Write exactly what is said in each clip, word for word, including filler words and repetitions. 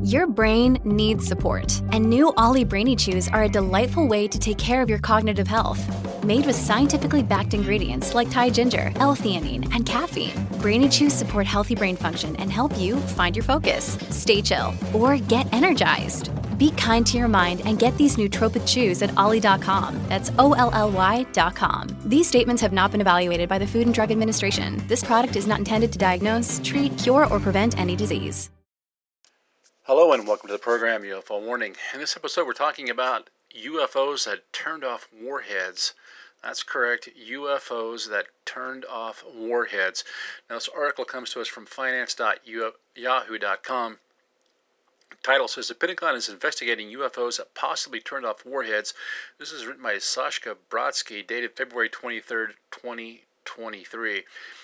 Your brain needs support, and new Ollie Brainy Chews are a delightful way to take care of your cognitive health. Made with scientifically backed ingredients like Thai ginger, L-theanine, and caffeine, Brainy Chews support healthy brain function and help you find your focus, stay chill, or get energized. Be kind to your mind and get these nootropic chews at ollie dot com. That's O L L Y dot com. These statements have not been evaluated by the Food and Drug Administration. This product is not intended to diagnose, treat, cure, or prevent any disease. Hello and welcome to the program U F O Warning. In this episode we're talking about U F Os that turned off warheads. That's correct, U F Os that turned off warheads. Now this article comes to us from finance dot yahoo dot com. The title says the Pentagon is investigating U F Os that possibly turned off warheads. This is written by Sashka Brodsky, dated February twenty-third, twenty twenty-three.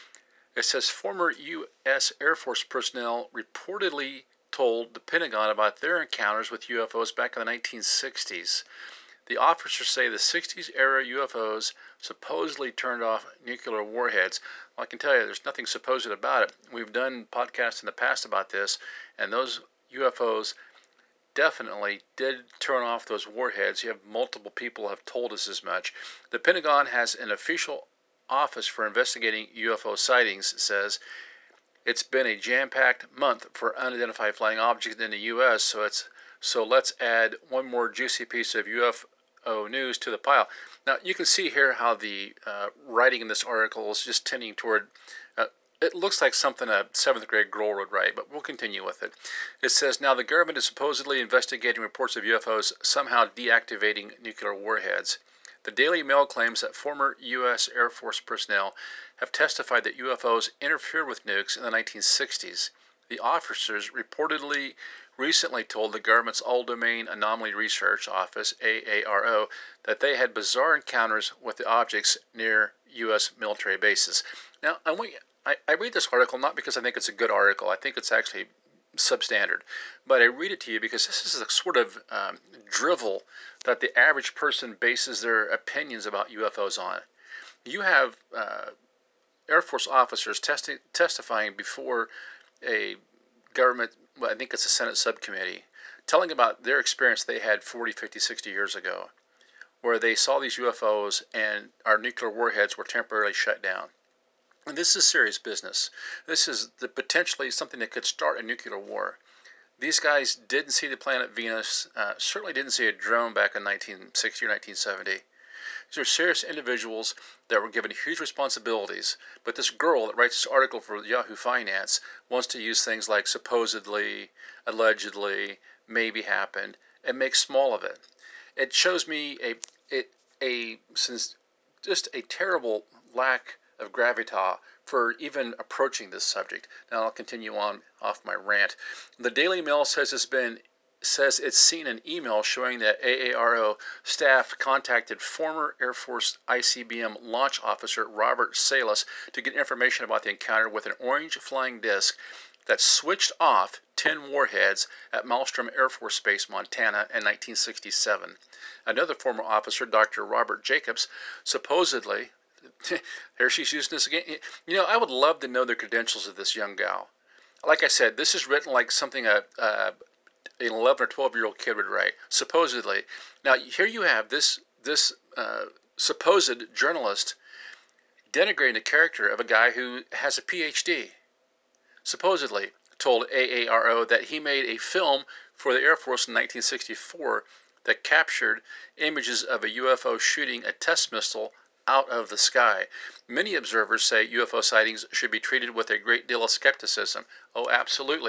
It says former U S Air Force personnel reportedly told the Pentagon about their encounters with U F Os back in the nineteen sixties. The officers say the sixties era U F Os supposedly turned off nuclear warheads. Well, I can tell you there's nothing supposed about it. We've done podcasts in the past about this, and those U F Os definitely did turn off those warheads. You have multiple people have told us as much. The Pentagon has an official office for investigating U F O sightings. It says it's been a jam-packed month for unidentified flying objects in the U S, so it's so let's add one more juicy piece of U F O news to the pile. Now you can see here how the uh, writing in this article is just tending toward. Uh, it looks like something a seventh grade girl would write, but we'll continue with it. It says now the government is supposedly investigating reports of U F Os somehow deactivating nuclear warheads. The Daily Mail claims that former U S Air Force personnel have testified that U F Os interfered with nukes in the nineteen sixties. The officers reportedly recently told the government's All-Domain Anomaly Research Office, A A R O, that they had bizarre encounters with the objects near U S military bases. Now, I, want you, I, I read this article not because I think it's a good article. I think it's actually substandard. But I read it to you because this is a sort of um, drivel that the average person bases their opinions about U F Os on. You have uh, Air Force officers testi- testifying before a government, well, I think it's a Senate subcommittee, telling about their experience they had forty, fifty, sixty years ago, where they saw these U F Os and our nuclear warheads were temporarily shut down. And this is serious business. This is the potentially something that could start a nuclear war. These guys didn't see the planet Venus, uh, certainly didn't see a drone back in nineteen sixty or nineteen seventy. These are serious individuals that were given huge responsibilities, but this girl that writes this article for Yahoo Finance wants to use things like supposedly, allegedly, maybe happened, and make small of it. It shows me a it a since just a terrible lack of gravitas for even approaching this subject. Now I'll continue on off my rant. The Daily Mail says it's been says it's seen an email showing that A A R O staff contacted former Air Force I C B M launch officer Robert Salas to get information about the encounter with an orange flying disc that switched off ten warheads at Malmstrom Air Force Base, Montana in nineteen sixty-seven. Another former officer, Doctor Robert Jacobs, supposedly, here she's using this again. You know, I would love to know the credentials of this young gal. Like I said, this is written like something a, a an eleven or twelve year old kid would write, supposedly. Now, here you have this this uh, supposed journalist denigrating the character of a guy who has a P H D. Supposedly told A A R O that he made a film for the Air Force in nineteen sixty-four that captured images of a U F O shooting a test missile out of the sky. Many observers say U F O sightings should be treated with a great deal of skepticism. Oh, absolutely.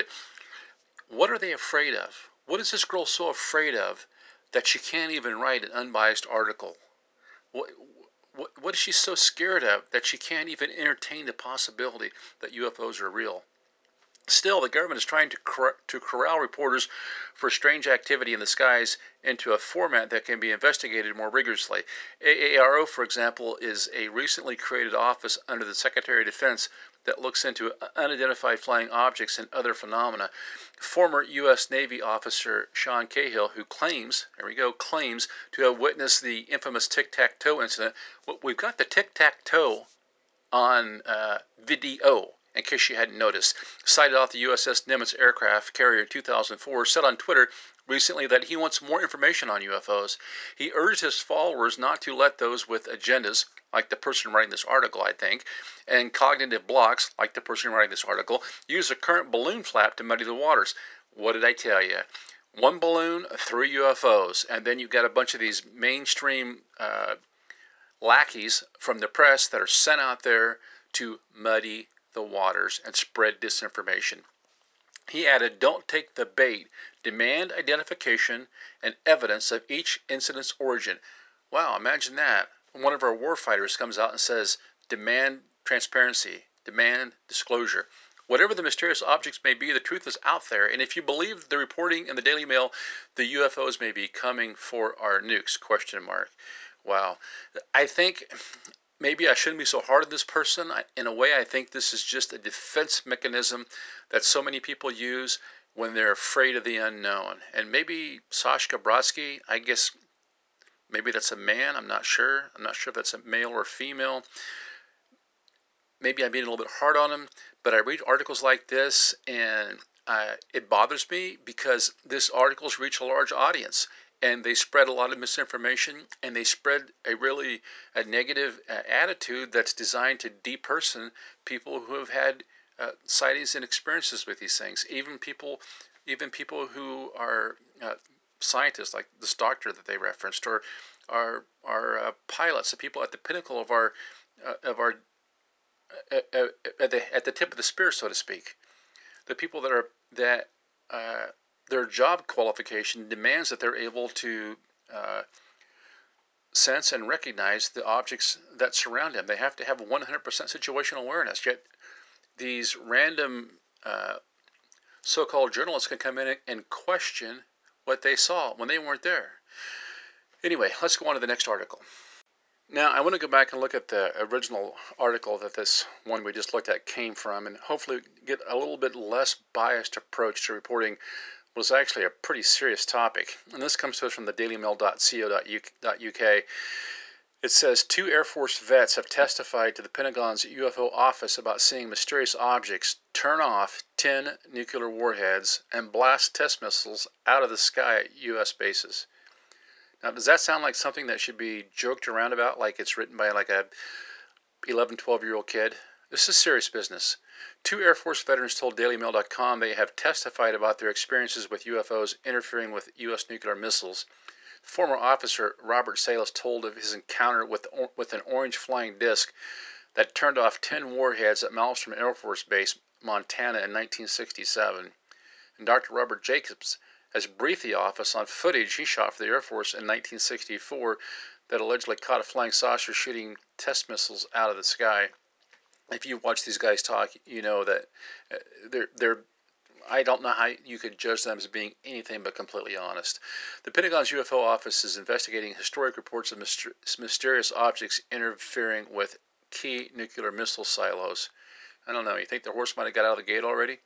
What are they afraid of? What is this girl so afraid of that she can't even write an unbiased article? What, what, what is she so scared of that she can't even entertain the possibility that U F Os are real? Still, the government is trying to, cor- to corral reporters for strange activity in the skies into a format that can be investigated more rigorously. A A R O, for example, is a recently created office under the Secretary of Defense that looks into unidentified flying objects and other phenomena. Former U S Navy officer Sean Cahill, who claims, there we go, claims to have witnessed the infamous tic-tac-toe incident. Well, we've got the tic-tac-toe on uh, video. in case you hadn't noticed. Sighted off the U S S Nimitz aircraft carrier in two thousand four, said on Twitter recently that he wants more information on U F Os. He urged his followers not to let those with agendas, like the person writing this article, I think, and cognitive blocks, like the person writing this article, use the current balloon flap to muddy the waters. What did I tell you? One balloon, three U F Os, and then you've got a bunch of these mainstream uh, lackeys from the press that are sent out there to muddy the waters and spread disinformation. He added, don't take the bait. Demand identification and evidence of each incident's origin. Wow, imagine that. One of our warfighters comes out and says, demand transparency, demand disclosure. Whatever the mysterious objects may be, the truth is out there. And if you believe the reporting in the Daily Mail, the U F Os may be coming for our nukes, question mark. Wow. I think maybe I shouldn't be so hard on this person. In a way, I think this is just a defense mechanism that so many people use when they're afraid of the unknown. And maybe Sasha Brodsky, I guess maybe that's a man. I'm not sure. I'm not sure if that's a male or female. Maybe I'm being a little bit hard on him, but I read articles like this and uh, it bothers me because these articles reach a large audience. And they spread a lot of misinformation, and they spread a really a negative uh, attitude that's designed to deperson people who have had uh, sightings and experiences with these things. Even people, even people who are uh, scientists, like this doctor that they referenced, or are are uh, pilots, the people at the pinnacle of our uh, of our uh, uh, at the at the tip of the spear, so to speak. The people that are that. Uh, Their job qualification demands that they're able to uh, sense and recognize the objects that surround them. They have to have one hundred percent situational awareness. Yet these random uh, so-called journalists can come in and question what they saw when they weren't there. Anyway, let's go on to the next article. Now, I want to go back and look at the original article that this one we just looked at came from, and hopefully get a little bit less biased approach to reporting was actually a pretty serious topic. And this comes to us from the daily mail dot co dot U K. It says, two Air Force vets have testified to the Pentagon's U F O office about seeing mysterious objects turn off ten nuclear warheads and blast test missiles out of the sky at U S bases. Now, does that sound like something that should be joked around about, like it's written by like a eleven, twelve-year-old kid? This is serious business. Two Air Force veterans told Daily Mail dot com they have testified about their experiences with U F Os interfering with U S nuclear missiles. Former officer Robert Salas told of his encounter with, with an orange flying disc that turned off ten warheads at Malmstrom Air Force Base, Montana in nineteen sixty-seven. And Doctor Robert Jacobs has briefed the office on footage he shot for the Air Force in nineteen sixty-four that allegedly caught a flying saucer shooting test missiles out of the sky. If you watch these guys talk, you know that they're, they're, I don't know how you could judge them as being anything but completely honest. The Pentagon's U F O office is investigating historic reports of myster- mysterious objects interfering with key nuclear missile silos. I don't know, you think the horse might have got out of the gate already?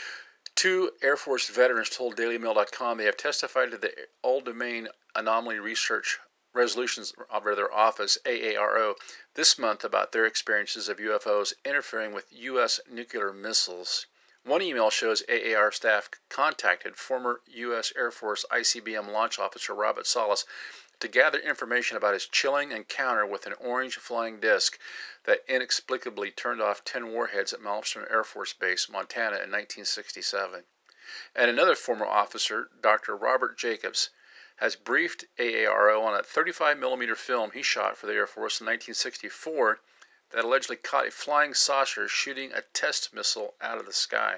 Two Air Force veterans told Daily Mail dot com they have testified to the All-Domain Anomaly Research Resolutions of their office, A A R O, this month about their experiences of U F Os interfering with U S nuclear missiles. One email shows A A R staff contacted former U S Air Force I C B M launch officer Robert Salas to gather information about his chilling encounter with an orange flying disc that inexplicably turned off ten warheads at Malmstrom Air Force Base, Montana in nineteen sixty-seven. And another former officer, Doctor Robert Jacobs, has briefed A A R O on a thirty-five millimeter film he shot for the Air Force in nineteen sixty-four that allegedly caught a flying saucer shooting a test missile out of the sky.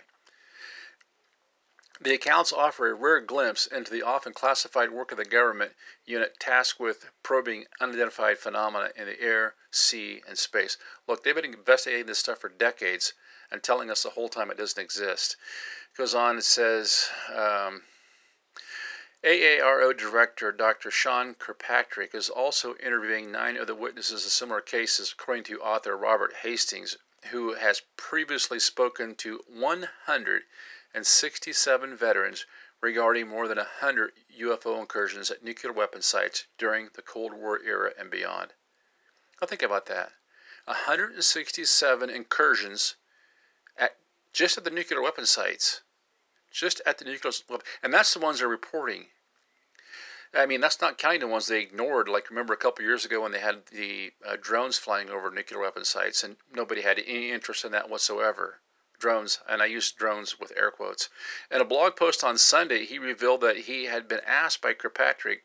The accounts offer a rare glimpse into the often classified work of the government unit tasked with probing unidentified phenomena in the air, sea, and space. Look, they've been investigating this stuff for decades and telling us the whole time it doesn't exist. It goes on, it says, um, A A R O Director Doctor Sean Kirkpatrick is also interviewing nine other witnesses of similar cases, according to author Robert Hastings, who has previously spoken to one hundred sixty-seven veterans regarding more than one hundred U F O incursions at nuclear weapon sites during the Cold War era and beyond. Now think about that. one hundred sixty-seven incursions at just at the nuclear weapon sites, just at the nuclear, and that's the ones they're reporting. I mean, that's not counting the ones they ignored. Like, remember a couple years ago when they had the uh, drones flying over nuclear weapon sites, and nobody had any interest in that whatsoever. Drones, and I use drones with air quotes. In a blog post on Sunday, he revealed that he had been asked by Kirkpatrick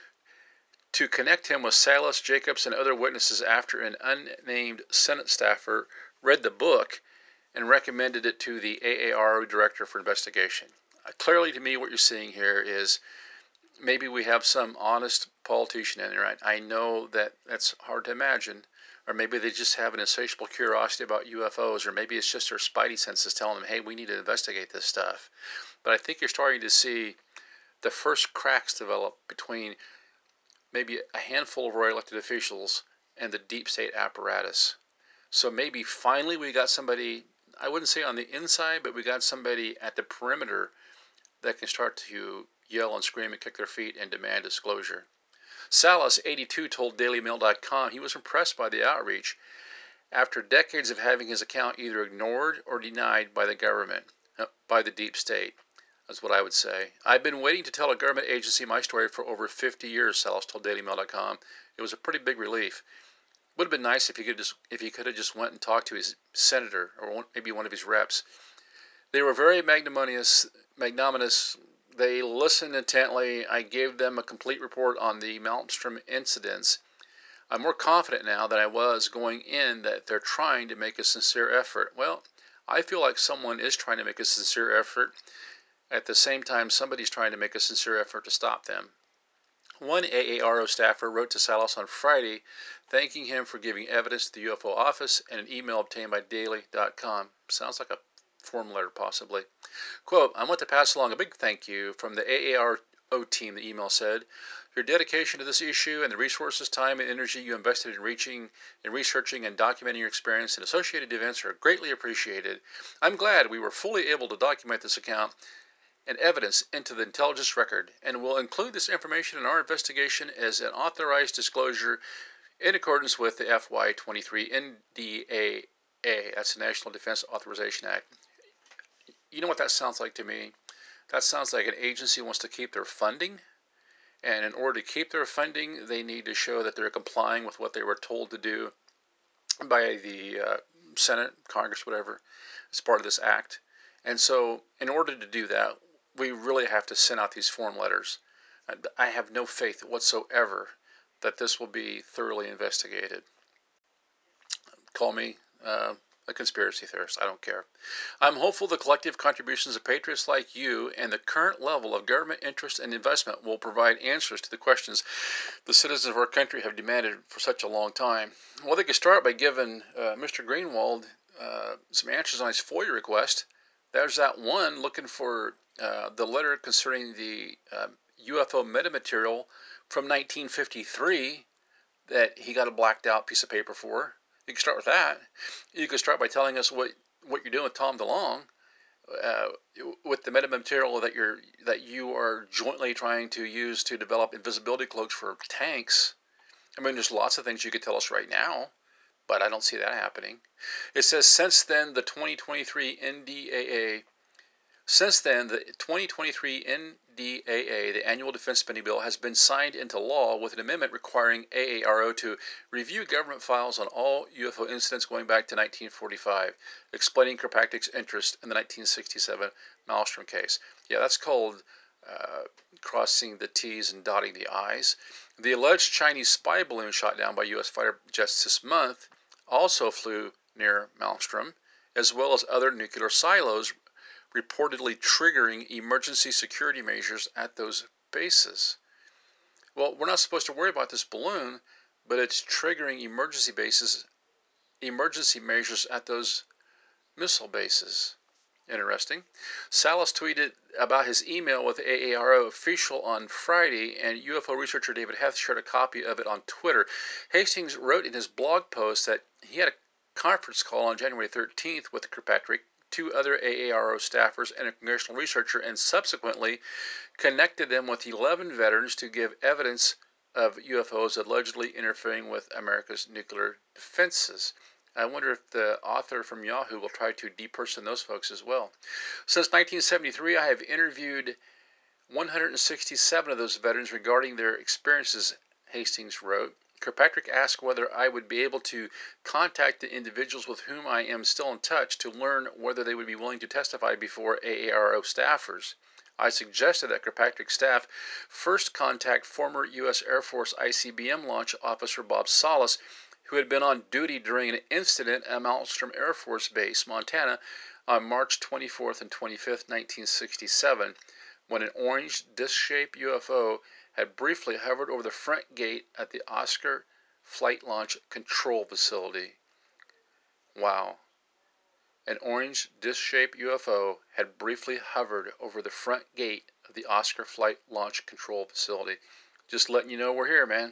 to connect him with Salas, Jacobs, and other witnesses after an unnamed Senate staffer read the book and recommended it to the A A R O director for investigation. Uh, clearly, to me, what you're seeing here is maybe we have some honest politician in there. I, I know that that's hard to imagine, or maybe they just have an insatiable curiosity about U F Os, or maybe it's just their spidey senses telling them, hey, we need to investigate this stuff. But I think you're starting to see the first cracks develop between maybe a handful of royal elected officials and the deep state apparatus. So maybe finally we got somebody, I wouldn't say on the inside, but we got somebody at the perimeter that can start to yell and scream and kick their feet and demand disclosure. Salas, eighty-two, told Daily Mail dot com he was impressed by the outreach after decades of having his account either ignored or denied by the government, by the deep state. That's what I would say. I've been waiting to tell a government agency my story for over fifty years, Salas told Daily Mail dot com. It was a pretty big relief. Would have been nice if he could just if he could have just went and talked to his senator or one, maybe one of his reps. They were very magnanimous. Magnanimous. They listened intently. I gave them a complete report on the Malmstrom incidents. I'm more confident now than I was going in that they're trying to make a sincere effort. Well, I feel like someone is trying to make a sincere effort. At the same time, somebody's trying to make a sincere effort to stop them. One A A R O staffer wrote to Salas on Friday, thanking him for giving evidence to the U F O office in an email obtained by Daily dot com. Sounds like a form letter, possibly. Quote, I want to pass along a big thank you from the A A R O team, the email said. Your dedication to this issue and the resources, time, and energy you invested in reaching, in researching and documenting your experience in associated events are greatly appreciated. I'm glad we were fully able to document this account and evidence into the intelligence record, and will include this information in our investigation as an authorized disclosure in accordance with the F Y twenty-three N D A A, that's the National Defense Authorization Act. You know what that sounds like to me? That sounds like an agency wants to keep their funding, and in order to keep their funding, they need to show that they're complying with what they were told to do by the uh, Senate, Congress, whatever, as part of this act. And so, in order to do that, we really have to send out these form letters. I have no faith whatsoever that this will be thoroughly investigated. Call me uh, a conspiracy theorist. I don't care. I'm hopeful the collective contributions of patriots like you and the current level of government interest and investment will provide answers to the questions the citizens of our country have demanded for such a long time. Well, they could start by giving uh, Mister Greenwald uh, some answers on his FOIA request. There's that one looking for uh, the letter concerning the uh, U F O metamaterial from nineteen fifty-three that he got a blacked out piece of paper for. You can start with that. You can start by telling us what, what you're doing with Tom DeLonge, uh, with the metamaterial that you're that you are jointly trying to use to develop invisibility cloaks for tanks. I mean, there's lots of things you could tell us right now, but I don't see that happening. It says, since then, the twenty twenty-three N D A A, since then, the twenty twenty-three N D A A, the Annual Defense Spending Bill, has been signed into law with an amendment requiring A A R O to review government files on all U F O incidents going back to nineteen forty-five, explaining Kirkpatrick's interest in the nineteen sixty-seven Malmstrom case. Yeah, that's called uh, crossing the T's and dotting the I's. The alleged Chinese spy balloon shot down by U S fighter jets this month also flew near Malmstrom, as well as other nuclear silos, reportedly triggering emergency security measures at those bases. Well, we're not supposed to worry about this balloon, but it's triggering emergency bases, emergency measures at those missile bases. Interesting. Salas tweeted about his email with the A A R O official on Friday, and U F O researcher David Heth shared a copy of it on Twitter. Hastings wrote in his blog post that he had a conference call on January thirteenth with Kirkpatrick, two other A A R O staffers, and a congressional researcher, and subsequently connected them with eleven veterans to give evidence of U F Os allegedly interfering with America's nuclear defenses. I wonder if the author from Yahoo will try to deperson those folks as well. Since nineteen seventy-three, I have interviewed one hundred sixty-seven of those veterans regarding their experiences, Hastings wrote. Kirkpatrick asked whether I would be able to contact the individuals with whom I am still in touch to learn whether they would be willing to testify before A A R O staffers. I suggested that Kirkpatrick's staff first contact former U S Air Force I C B M launch officer Bob Salas, who had been on duty during an incident at Malmstrom Air Force Base, Montana, on March twenty-fourth and twenty-fifth, nineteen sixty-seven, when an orange disc-shaped U F O had briefly hovered over the front gate at the Oscar Flight Launch Control Facility. Wow. An orange disc-shaped U F O had briefly hovered over the front gate of the Oscar Flight Launch Control Facility. Just letting you know we're here, man.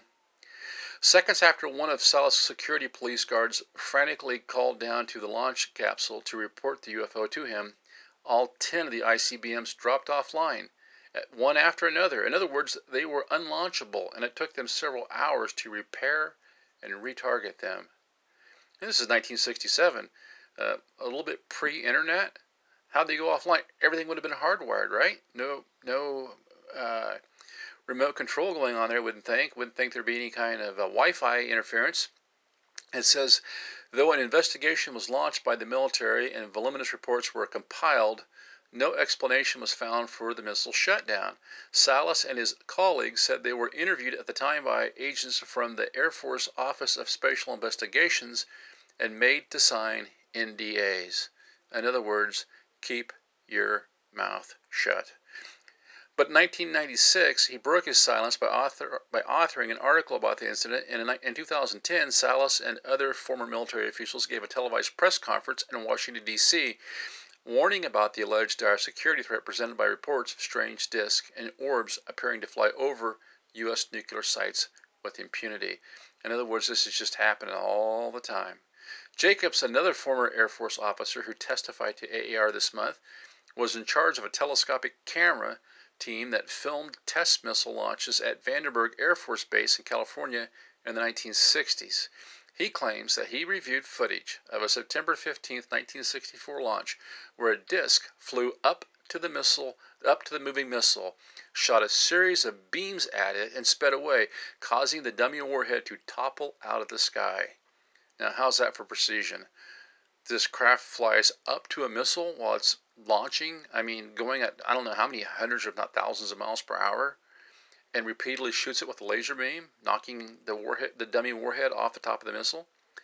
Seconds after one of Salas' security police guards frantically called down to the launch capsule to report the U F O to him, all ten of the I C B Ms dropped offline, one after another. In other words, they were unlaunchable, and it took them several hours to repair and retarget them. And this is nineteen sixty-seven, uh, a little bit pre-internet. How'd they go offline? Everything would have been hardwired, right? No, no uh, remote control going on there, wouldn't think. Wouldn't think there'd be any kind of uh, Wi-Fi interference. It says, though an investigation was launched by the military and voluminous reports were compiled, no explanation was found for the missile shutdown. Salas and his colleagues said they were interviewed at the time by agents from the Air Force Office of Special Investigations and made to sign N D As. In other words, keep your mouth shut. But in nineteen ninety-six, he broke his silence by, author, by authoring an article about the incident, and in, in two thousand ten, Salas and other former military officials gave a televised press conference in Washington, D C, warning about the alleged dire security threat presented by reports of strange discs and orbs appearing to fly over U S nuclear sites with impunity. In other words, this is just happening all the time. Jacobs, another former Air Force officer who testified to A A R this month, was in charge of a telescopic camera team that filmed test missile launches at Vandenberg Air Force Base in California in the nineteen sixties. He claims that he reviewed footage of a September fifteenth, nineteen sixty-four launch where a disc flew up to the missile, up to the moving missile, shot a series of beams at it, and sped away, causing the dummy warhead to topple out of the sky. Now, how's that for precision? This craft flies up to a missile while it's launching, I mean, going at, I don't know how many hundreds, if not thousands of miles per hour, and repeatedly shoots it with a laser beam, knocking the warhead, the dummy warhead off the top of the missile.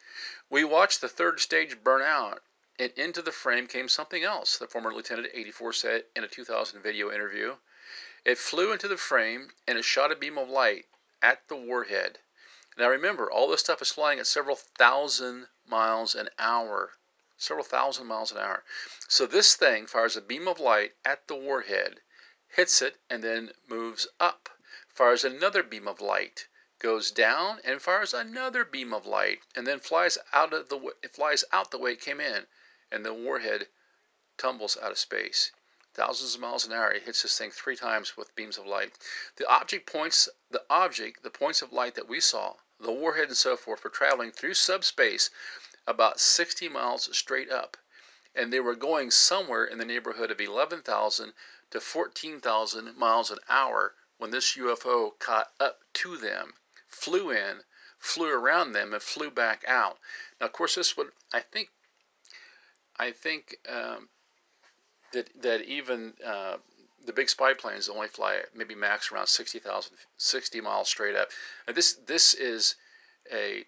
We watched the third stage burn out, and into the frame came something else, the former Lieutenant eighty-four said in a two thousand video interview. It flew into the frame, and it shot a beam of light at the warhead. Now remember, all this stuff is flying at several thousand miles an hour. Several thousand miles an hour. So this thing fires a beam of light at the warhead, hits it, and then moves up. Fires another beam of light, goes down, and fires another beam of light, and then flies out of the it flies out the way it came in, and the warhead tumbles out of space. Thousands of miles an hour, it hits this thing three times with beams of light. The object points, the object, the points of light that we saw, the warhead and so forth, were traveling through subspace about sixty miles straight up, and they were going somewhere in the neighborhood of eleven thousand to fourteen thousand miles an hour when this U F O caught up to them, flew in, flew around them, and flew back out. Now, of course, this would, I think, I think um, that that even uh, the big spy planes only fly maybe max around sixty thousand, sixty miles straight up. Now, this this is a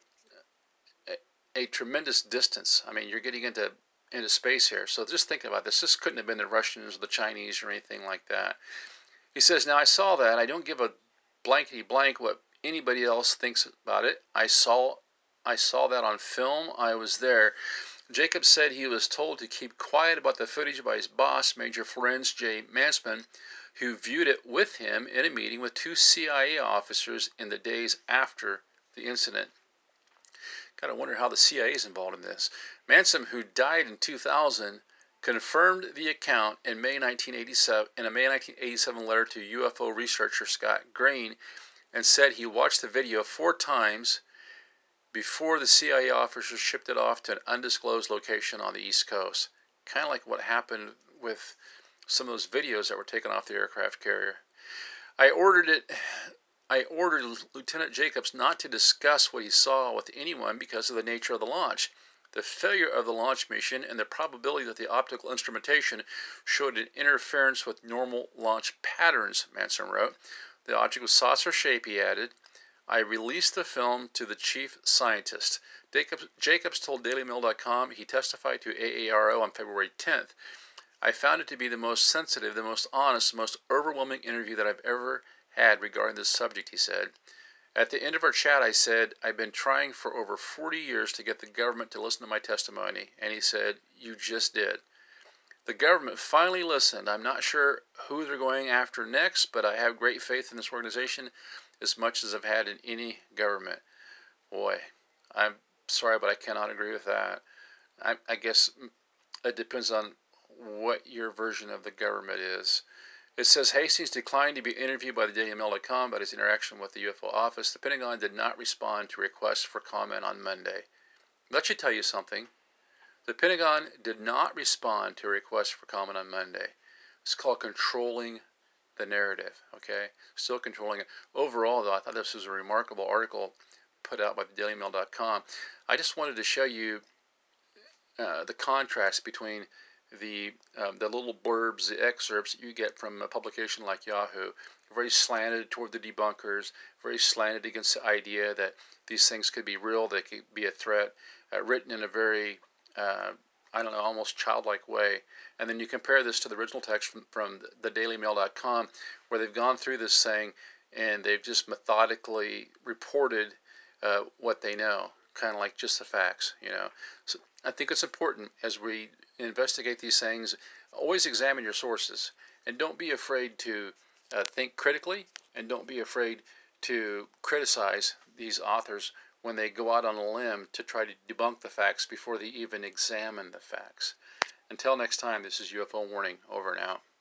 a tremendous distance. I mean, you're getting into into space here. So just think about this. This couldn't have been the Russians or the Chinese or anything like that. He says, now I saw that. I don't give a blankety blank what anybody else thinks about it. I saw I saw that on film. I was there. Jacob said he was told to keep quiet about the footage by his boss, Major Ferenc J. Mansman, who viewed it with him in a meeting with two C I A officers in the days after the incident. Gotta wonder how the C I A is involved in this. Mansam, who died in two thousand, confirmed the account in May nineteen eighty-seven in a May nineteen eighty-seven letter to U F O researcher Scott Green, and said he watched the video four times before the C I A officers shipped it off to an undisclosed location on the East Coast. Kind of like what happened with some of those videos that were taken off the aircraft carrier. I ordered it. I ordered Lieutenant Jacobs not to discuss what he saw with anyone because of the nature of the launch. The failure of the launch mission and the probability that the optical instrumentation showed an interference with normal launch patterns, Manson wrote. The object was saucer shape, he added. I released the film to the chief scientist. Jacobs, Jacobs told Daily Mail dot com he testified to A A R O on February tenth. I found it to be the most sensitive, the most honest, the most overwhelming interview that I've ever had regarding this subject, he said. At the end of our chat, I said, I've been trying for over forty years to get the government to listen to my testimony. And he said, you just did. The government finally listened. I'm not sure who they're going after next, but I have great faith in this organization as much as I've had in any government. Boy, I'm sorry, but I cannot agree with that. I, I guess it depends on what your version of the government is. It says Hastings declined to be interviewed by the Daily Mail dot com about his interaction with the U F O office. The Pentagon did not respond to requests for comment on Monday. That should tell you something. The Pentagon did not respond to a request for comment on Monday. It's called controlling the narrative, okay? Still controlling it. Overall, though, I thought this was a remarkable article put out by the Daily Mail dot com. I just wanted to show you uh, the contrast between the um, the little blurbs, the excerpts that you get from a publication like Yahoo, very slanted toward the debunkers, very slanted against the idea that these things could be real, they could be a threat, uh, written in a very, uh, I don't know, almost childlike way. And then you compare this to the original text from, from the Daily Mail dot com, where they've gone through this thing and they've just methodically reported uh, what they know, kind of like just the facts, you know. So I think it's important as we investigate these things, always examine your sources and don't be afraid to uh, think critically, and don't be afraid to criticize these authors when they go out on a limb to try to debunk the facts before they even examine the facts. Until next time, this is U F O Warning, over and out.